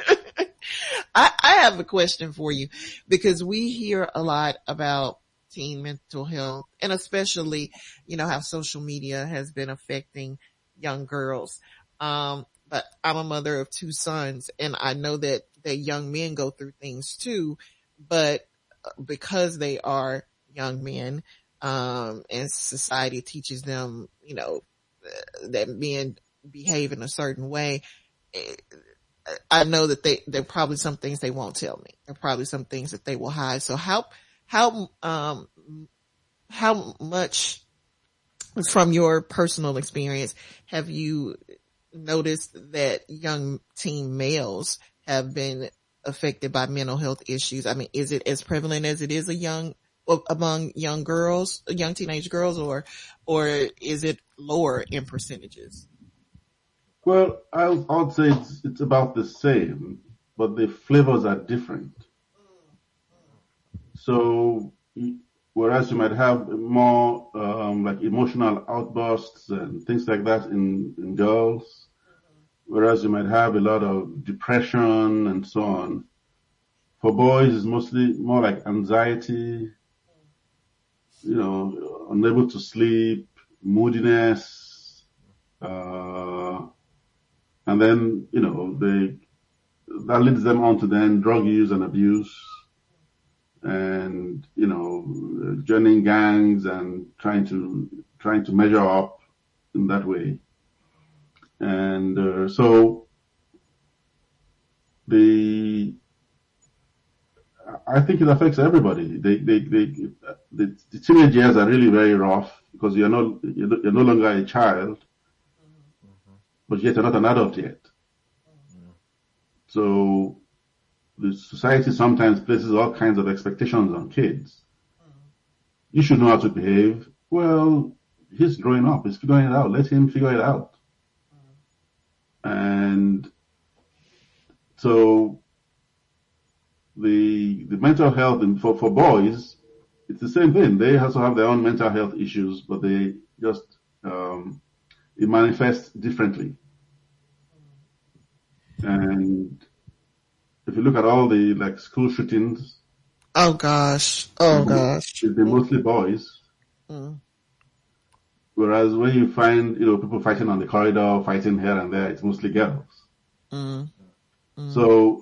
I have a question for you, because we hear a lot about teen mental health, and especially, how social media has been affecting young girls. But I'm a mother of 2 sons, and I know that young men go through things too, but because they are young men, and society teaches them, that men behave in a certain way, I know that there are probably some things they won't tell me. There are probably some things that they will hide. So how much from your personal experience have you noticed that young teen males have been affected by mental health issues? I mean, is it as prevalent as it is among young girls, young teenage girls, or is it lower in percentages? Well, I'd say it's about the same, but the flavors are different. So, whereas you might have more like emotional outbursts and things like that in girls, whereas you might have a lot of depression and so on. For boys, it's mostly more like anxiety, unable to sleep, moodiness, And then, that leads them on to then drug use and abuse and, joining gangs and trying to measure up in that way. And, so I think it affects everybody. The teenage years are really very rough because you're no longer a child, but yet you're not an adult yet. So the society sometimes places all kinds of expectations on kids. You should know how to behave. Well, he's growing up. He's figuring it out. Let him figure it out. And so the mental health for boys, it's the same thing. They also have their own mental health issues, but they just it manifests differently. And if you look at all the school shootings, oh gosh, they're mostly boys. Whereas when you find people fighting on the corridor, fighting here and there, it's mostly girls. So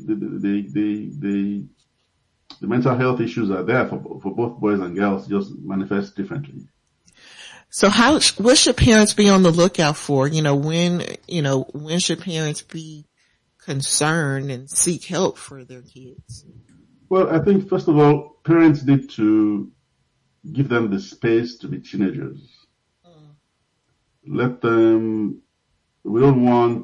the mental health issues are there for both boys and girls, just manifest differently. So what should parents be on the lookout for? When should parents be concerned and seek help for their kids? Well, I think first of all, parents need to give them the space to be teenagers. Let them, we don't want,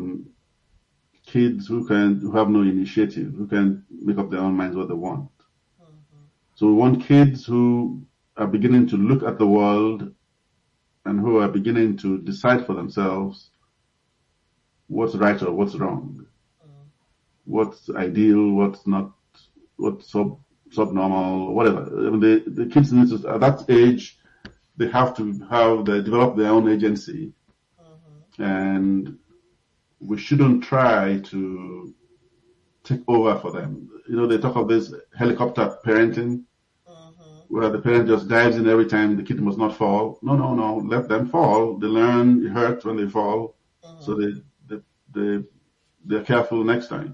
kids who have no initiative, who can make up their own minds what they want. So we want kids who are beginning to look at the world and who are beginning to decide for themselves what's right or what's wrong, what's ideal, what's not, what's subnormal, whatever. I mean, the kids need to, at that age, they have to develop their own agency, and we shouldn't try to take over for them. They talk of this helicopter parenting, where the parent just dives in every time the kid must not fall. No. Let them fall. They learn it hurts when they fall, so they're careful next time.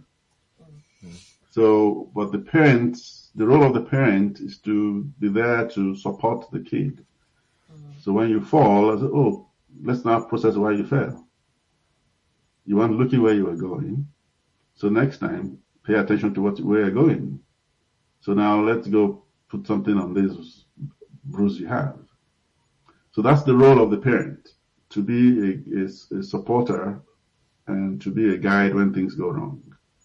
So, but the role of the parent is to be there to support the kid. So when you fall, I say, let's now process why you fell. You weren't looking where you were going. So next time, pay attention to where you're going. So now let's go put something on this bruise you have. So that's the role of the parent, to be a supporter and to be a guide when things go wrong.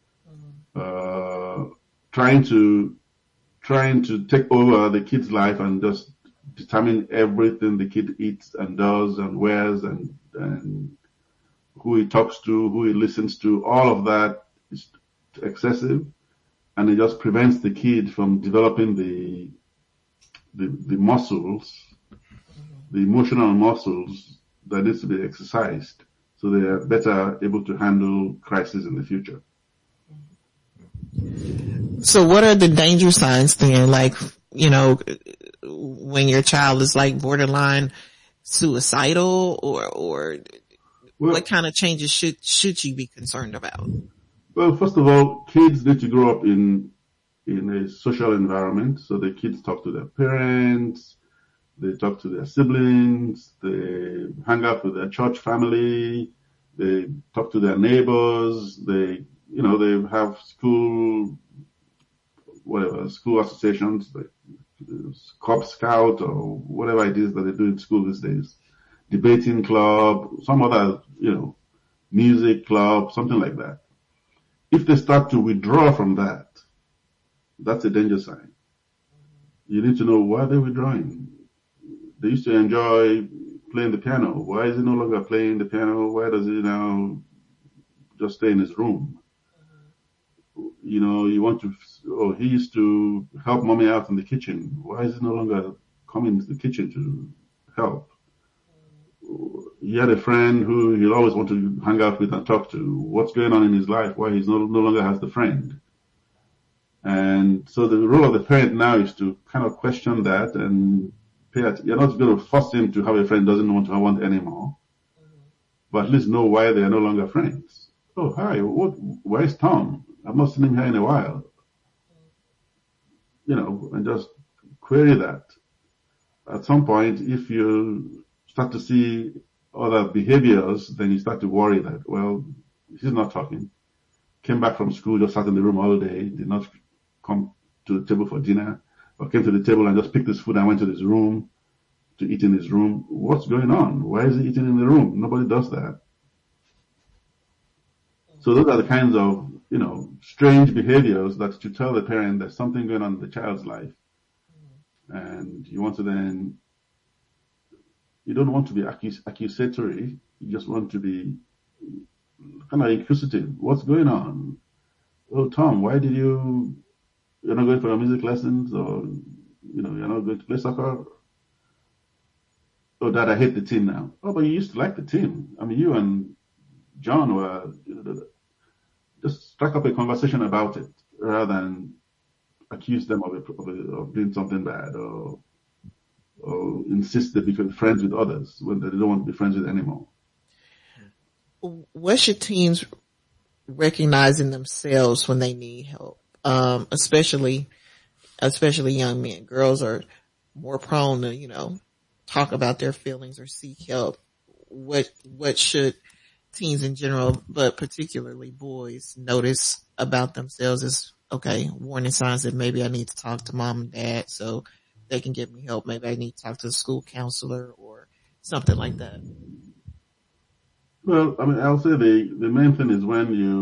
Trying to take over the kid's life and just determine everything the kid eats and does and wears and who he talks to, who he listens to, all of that is excessive, and it just prevents the kid from developing the muscles, the emotional muscles that needs to be exercised, so they are better able to handle crisis in the future. So what are the danger signs then? When your child is borderline suicidal or what kind of changes should you be concerned about? Well, first of all, kids need to grow up in a social environment. So the kids talk to their parents, they talk to their siblings, they hang out with their church family, they talk to their neighbors, they have school associations, like Cub Scout or whatever it is that they do in school these days, debating club, some other, music club, something like that. If they start to withdraw from that, that's a danger sign. You need to know why they're withdrawing. They used to enjoy playing the piano. Why is he no longer playing the piano? Why does he now just stay in his room? He used to help mommy out in the kitchen. Why is he no longer coming to the kitchen to help? He had a friend who he'll always want to hang out with and talk to. What's going on in his life? Why he's no longer has the friend? And so the role of the parent now is to kind of question that and you're not going to force him to have a friend who doesn't want to have one anymore. but at least know why they are no longer friends. Oh, hi, where's Tom? I've not seen him here in a while. And just query that. At some point, if you start to see other behaviors, then you start to worry that, well, he's not talking. Came back from school, just sat in the room all day, did not come to the table for dinner, or came to the table and just picked his food and went to his room to eat in his room. What's going on? Why is he eating in the room? Nobody does that. So those are the kinds of, strange behaviors that you tell the parent there's something going on in the child's life. And you want to you don't want to be accusatory. You just want to be kind of inquisitive. What's going on? Oh, Tom, why you're not going for your music lessons, or, you're not going to play soccer? Oh, Dad, I hate the team now. Oh, but you used to like the team. I mean, you and John were, just strike up a conversation about it rather than accuse them of doing something bad, or insist they become friends with others when they don't want to be friends with anymore. What should teens recognize in themselves when they need help? Especially young men. Girls are more prone to, talk about their feelings or seek help. What should teens in general, but particularly boys, notice about themselves as, okay, warning signs that maybe I need to talk to mom and dad so they can give me help. Maybe I need to talk to the school counselor or something like that. Well, I mean, I'll say the main thing is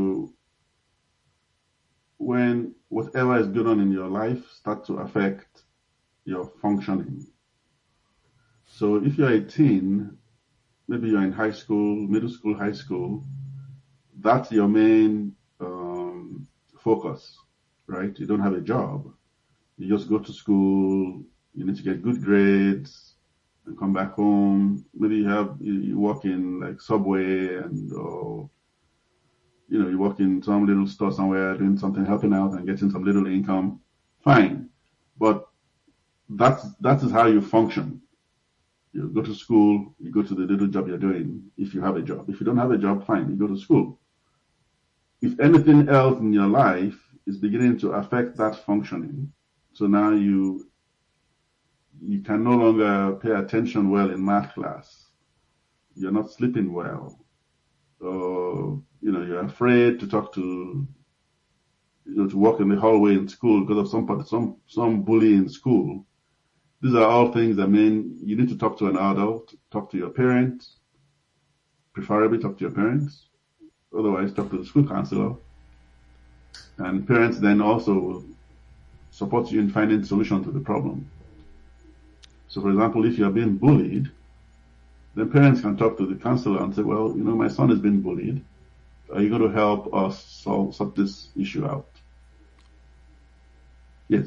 when whatever is going on in your life starts to affect your functioning. So if you're a teen, maybe you're in high school, middle school, high school, that's your main focus, right? You don't have a job. You just go to school, you need to get good grades and come back home. Maybe you work in like Subway or you work in some little store somewhere doing something, helping out and getting some little income. Fine. But that is how you function. You go to school, you go to the little job you're doing, if you have a job. If you don't have a job, fine, you go to school. If anything else in your life is beginning to affect that functioning, so now you can no longer pay attention well in math class. You're not sleeping well. Or, you're afraid to talk to walk in the hallway in school because of some bully in school. These are all things that mean you need to talk to an adult, talk to your parents, preferably talk to your parents, otherwise talk to the school counselor. And parents then also will support you in finding solution to the problem. So for example, if you're being bullied, then parents can talk to the counselor and say, well, my son is being bullied. Are you going to help us sort this issue out? Yes.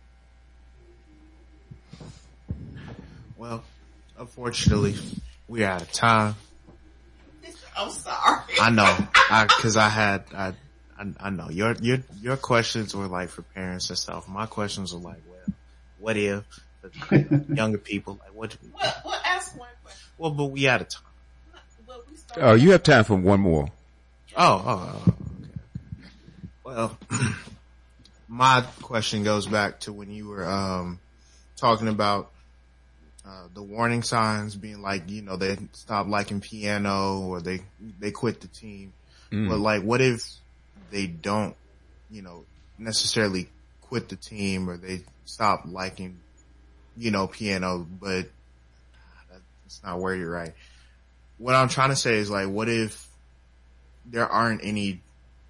Well, unfortunately, we're out of time. I'm sorry. I know, cause I know your questions were like for parents and stuff. My questions were like, well, what if the younger people, like what? Well, ask one question. Well, but we out of time. Oh, you have time for one more. Oh, okay. Well, my question goes back to when you were, talking about, the warning signs being like, they stop liking piano or they quit the team. But like, what if they don't, necessarily quit the team or they stop liking, piano, but that's not where you're right. What I'm trying to say is like, what if there aren't any,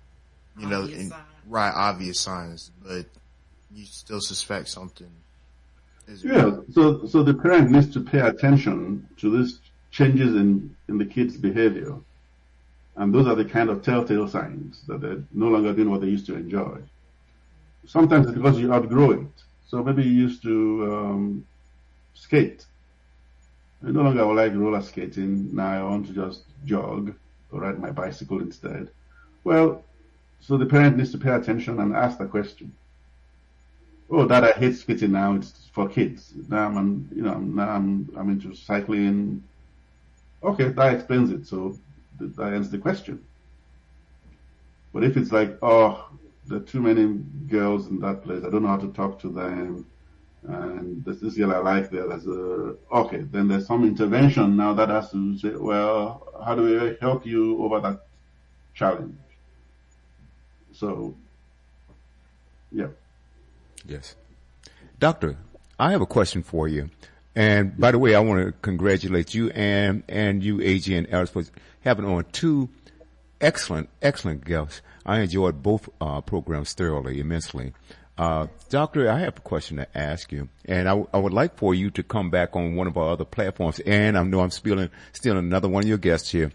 obvious signs, but you still suspect something? Yeah, so the parent needs to pay attention to these changes in the kid's behavior. And those are the kind of telltale signs that they're no longer doing what they used to enjoy. Sometimes it's because you outgrow it. So maybe you used to skate. I no longer like roller skating. Now I want to just jog or ride my bicycle instead. Well, so the parent needs to pay attention and ask the question. Oh, Dad, I hate skating now. It's for kids. Now I'm into cycling. Okay, that explains it. So that ends the question. But if it's like, oh, there are too many girls in that place, I don't know how to talk to them, and there's this girl I like there, okay, then there's some intervention now that has to say, well, how do we help you over that challenge? So, yeah. Yes. Doctor, I have a question for you. And by the way, I want to congratulate you and you, AJ and Alex, for having on two excellent guests. I enjoyed both programs thoroughly, immensely. Doctor, I have a question to ask you, and I would like for you to come back on one of our other platforms. And I know I'm stealing another one of your guests here.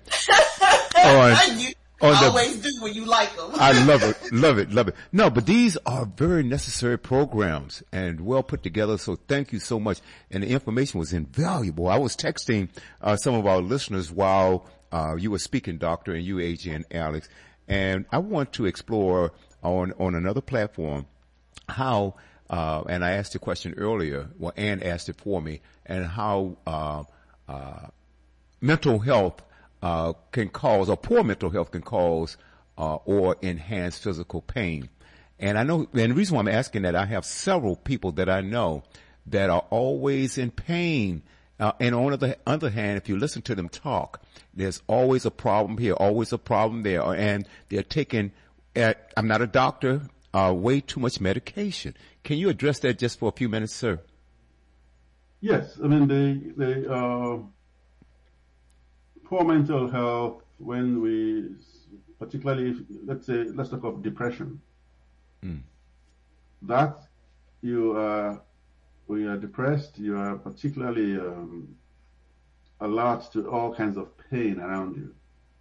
You always do when you like them. I love it. No, but these are very necessary programs and well put together. So thank you so much. And the information was invaluable. I was texting some of our listeners while you were speaking, Doctor, and you, AJ, and Alex. And I want to explore on another platform how, and I asked the question earlier, well, Ann asked it for me, and how mental health can cause, or poor mental health can cause, or enhance physical pain. And I know, and the reason why I'm asking that, I have several people that I know that are always in pain. And on the other hand, if you listen to them talk, there's always a problem here, always a problem there. And they're taking, I'm not a doctor, way too much medication. Can you address that just for a few minutes, sir? Yes. I mean, they poor mental health, when we, particularly, let's talk of depression. That when you are depressed, you are particularly alert to all kinds of pain around you.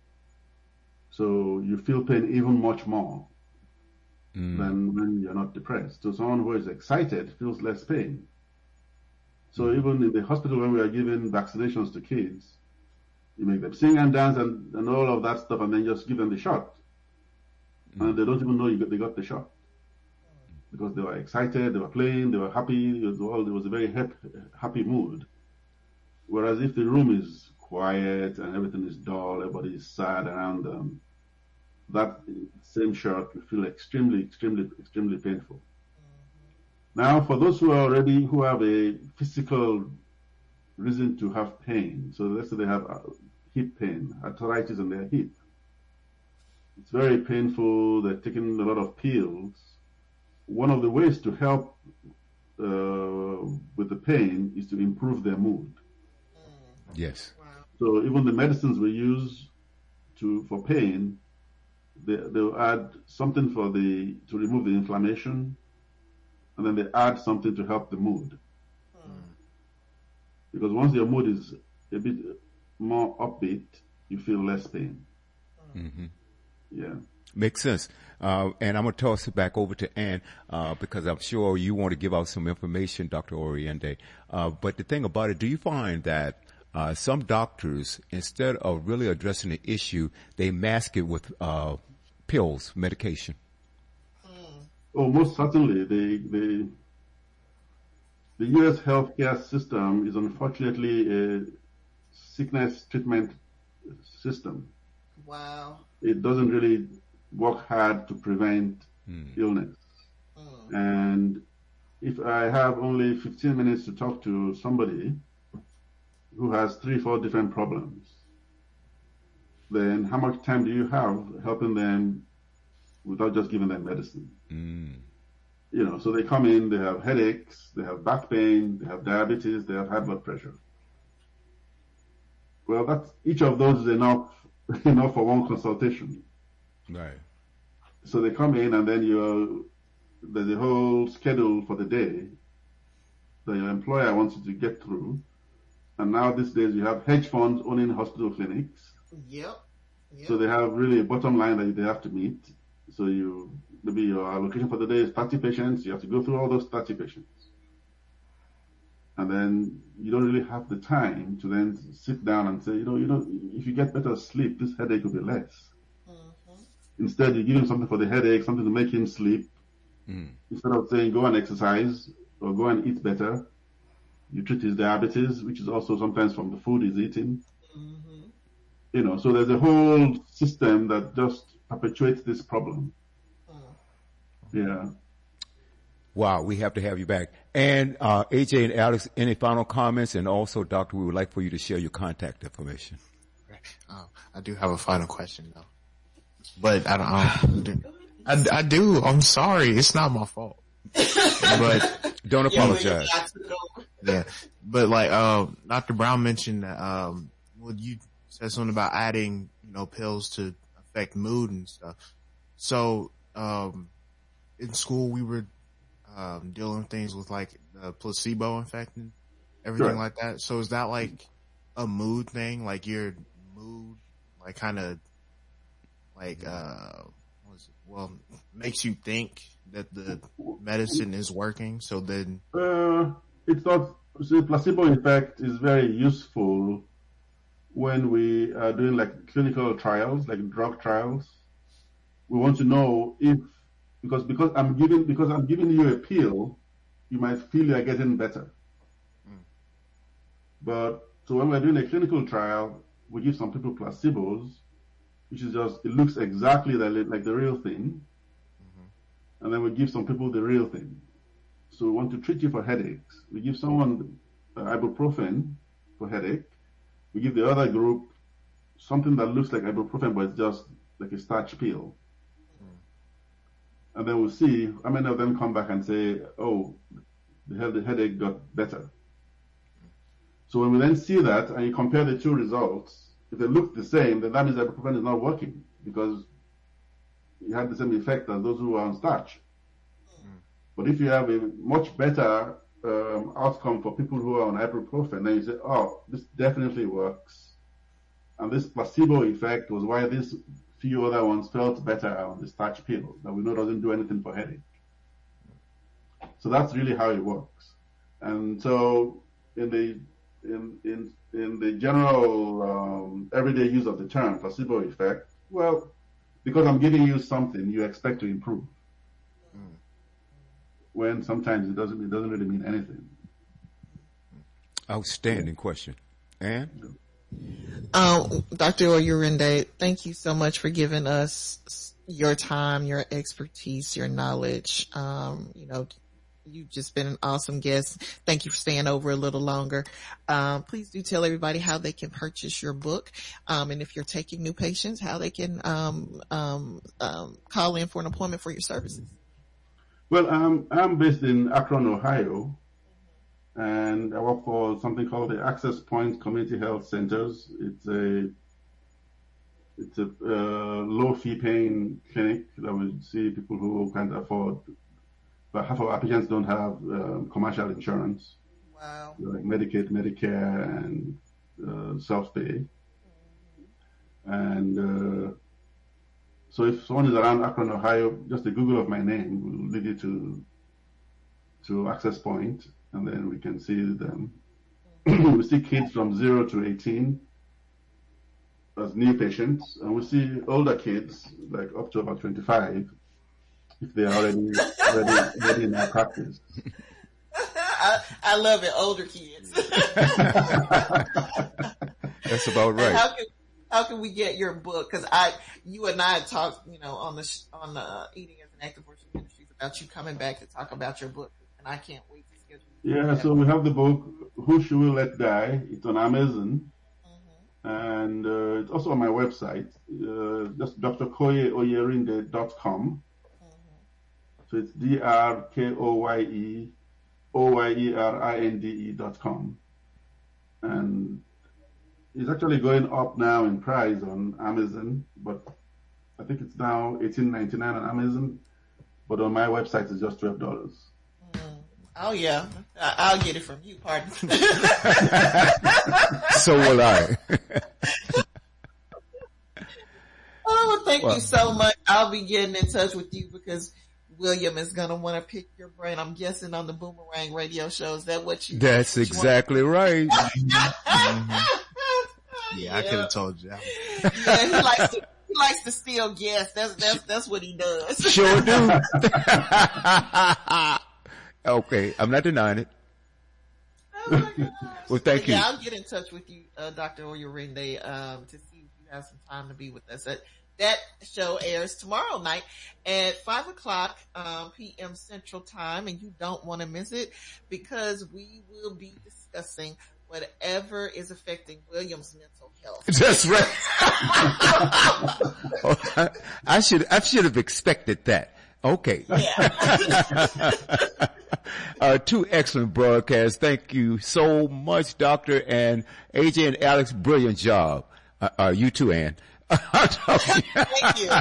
So you feel pain even much more than when you're not depressed. So someone who is excited feels less pain. So even in the hospital, when we are giving vaccinations to kids, you make them sing and dance and all of that stuff, and then just give them the shot. And they don't even know they got the shot. Because they were excited, they were playing, they were happy, it was a very happy mood. Whereas if the room is quiet and everything is dull, everybody is sad around them, that same shot will feel extremely painful. Now, for those who have a physical reason to have pain, so let's say they have hip pain, arthritis in their hip. It's very painful, they're taking a lot of pills. One of the ways to help with the pain is to improve their mood. Yes. So even the medicines we use for pain, they'll add something to remove the inflammation, and then they add something to help the mood. Because once your mood is a bit more upbeat, you feel less pain. Yeah. Makes sense. And I'm going to toss it back over to Ann, because I'm sure you want to give out some information, Dr. Oriente. But the thing about it, do you find that some doctors, instead of really addressing the issue, they mask it with pills, medication? Oh, most certainly. The U.S. healthcare system is unfortunately a sickness treatment system. Wow. It doesn't really work hard to prevent illness. And if I have only 15 minutes to talk to somebody who has 3-4 different problems, then how much time do you have helping them without just giving them medicine? So they come in, they have headaches, they have back pain, they have diabetes, they have high blood pressure. Well, each of those is enough for one consultation. Right. So they come in, and then there's a whole schedule for the day that your employer wants you to get through. And now these days you have hedge funds owning hospital clinics. Yep. So they have really a bottom line that they have to meet. So maybe your allocation for the day is 30 patients. You have to go through all those 30 patients. And then you don't really have the time to then sit down and say, if you get better sleep, this headache will be less. Instead, you give him something for the headache, something to make him sleep. Instead of saying, go and exercise or go and eat better, you treat his diabetes, which is also sometimes from the food he's eating. So there's a whole system that just perpetuates this problem. Yeah. Wow, we have to have you back. And AJ and Alex, any final comments? And also, Doctor, we would like for you to share your contact information. I do have a final question though, but I do. I'm sorry, it's not my fault. But don't apologize. Yeah, but like Dr. Brown mentioned that well, you said something about adding pills to affect mood and stuff. So in school we were dealing with things with like the placebo effect and everything like that. So is that like a mood thing? Like your mood, like kind of like makes you think that the medicine is working. So then it's not. See, placebo effect is very useful when we are doing like clinical trials, like drug trials. We want to know if because I'm giving you a pill, you might feel you're getting better. But so when we're doing a clinical trial, we give some people placebos, which is just, it looks exactly like the real thing. And then we give some people the real thing. So we want to treat you for headaches. We give someone ibuprofen for headache. We give the other group something that looks like ibuprofen, but it's just like a starch pill. And then we'll see how many of them come back and say, oh, the headache got better. So when we then see that and you compare the two results, if they look the same, then that means ibuprofen is not working because it had the same effect as those who are on starch. But if you have a much better outcome for people who are on ibuprofen, then you say, oh, this definitely works. And this placebo effect was why these few other ones felt better on the starch pill that we know doesn't do anything for headache. So that's really how it works. And so in the general everyday use of the term placebo effect, well, because I'm giving you something, you expect to improve. When sometimes it doesn't really mean anything. Outstanding question. Ann? Dr. Oyurinde, thank you so much for giving us your time, your expertise, your knowledge. You've just been an awesome guest. Thank you for staying over a little longer. Please do tell everybody how they can purchase your book. And if you're taking new patients, how they can call in for an appointment for your services. Well, I'm based in Akron, Ohio, and I work for something called the Access Point Community Health Centers. It's a low fee paying clinic that will see people who can't afford. But half of our patients don't have commercial insurance. Wow. Like Medicaid, Medicare, and self-pay. And so if someone is around Akron, Ohio, just a Google of my name will lead you to Access Point, and then we can see them. We see kids from 0 to 18 as new patients, and we see older kids, like up to about 25, if they are already in our practice. I love it, older kids. That's about right. How can we get your book? Because you and I talked, on the Eating as an Active Worship Ministries about you coming back to talk about your book, and I can't wait to schedule. Yeah, so we have the book Who Should We Let Die? It's on Amazon, and it's also on my website, just drkoyeoyerinde.com. So it's drkoyeoyerinde.com, and it's actually going up now in price on Amazon, but I think it's now $18.99 on Amazon, but on my website it's just $12. Oh yeah, I'll get it from you. Pardon. So will I. Oh, thank you so much. I'll be getting in touch with you because William is going to want to pick your brain. I'm guessing on the Boomerang radio show. Is that what you? That's exactly right. Yeah, I could have told you. Yeah, he likes to steal guests. That's what he does. Sure do. Okay, I'm not denying it. Oh my gosh. Well, thank you. Yeah, I'll get in touch with you, Dr. Oyurinde, to see if you have some time to be with us. That show airs tomorrow night at 5:00 p.m. Central Time, and you don't want to miss it because we will be discussing whatever is affecting William's mental health. That's right. I should have expected that. Okay. Yeah. Two excellent broadcasts. Thank you so much, Doctor, and AJ and Alex. Brilliant job. You too, Ann. Thank you.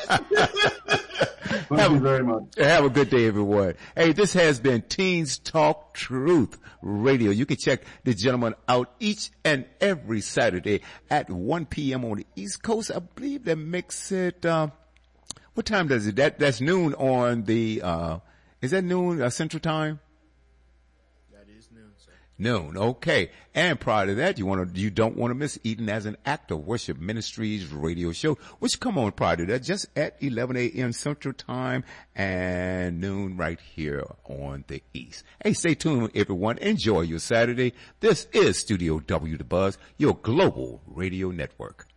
Thank you very much. Have a good day, everyone. Hey, this has been Teens Talk Truth Radio. You can check the gentleman out each and every Saturday at 1 p.m. on the East Coast. I believe that makes it, what time does it? That's noon on the, is that noon Central Time? That is noon, sir. Noon, okay. And prior to that, you don't want to miss Eden as an Actor Worship Ministries radio show, which come on prior to that, just at 11 a.m. Central Time and noon right here on the East. Hey, stay tuned, everyone. Enjoy your Saturday. This is Studio W, The Buzz, your global radio network.